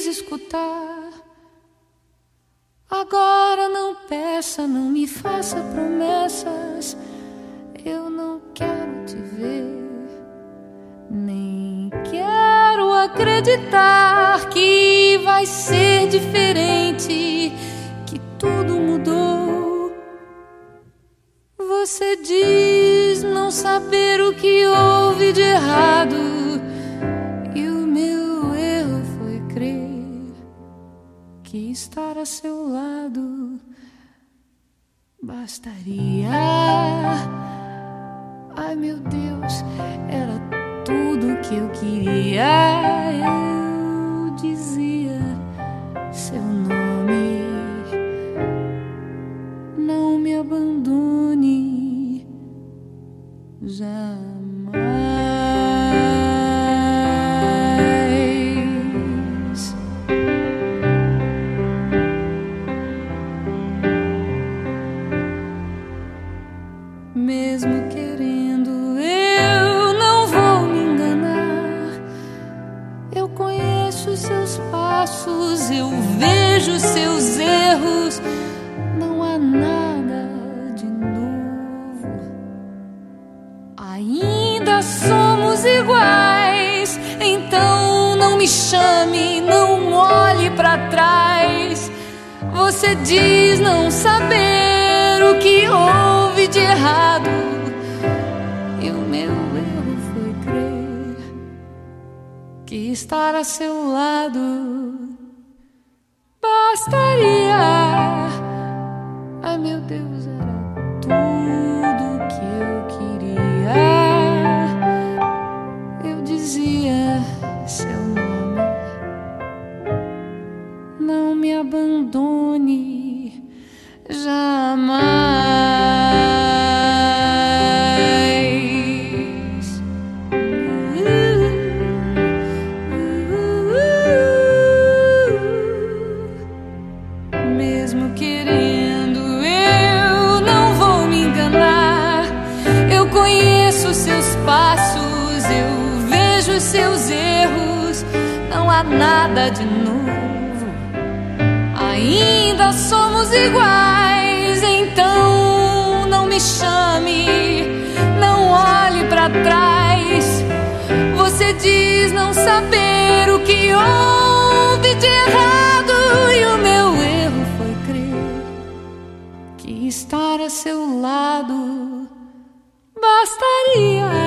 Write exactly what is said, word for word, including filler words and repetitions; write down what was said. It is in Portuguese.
quis escutar. Agora não peça, não me faça promessas. Eu não quero te ver, nem quero acreditar que vai ser diferente, que tudo mudou. Você diz não saber o que houve de errado, e o meu erro foi crer que estar a seu lado bastaria. Ai meu Deus, era tudo que eu queria. Eu dizia seu nome, não me abandone jamais. Mesmo querendo, eu não vou me enganar. Eu conheço seus passos, eu vejo seus erros. Não há nada de novo. Ainda somos iguais. Então não me chame, não olhe pra trás. Você diz não saber o que houve de errado, e o meu erro foi crer que estar a seu lado bastaria. Ai meu Deus, era tudo que eu queria. Eu dizia seu nome, não me abandone jamais. Mesmo querendo, eu não vou me enganar. Eu conheço seus passos, eu vejo seus erros. Não há nada de novo. Ainda somos iguais. Então não me chame, não olhe pra trás. Você diz não saber o que houve de errado, e o meu erro foi crer que estar a seu lado bastaria.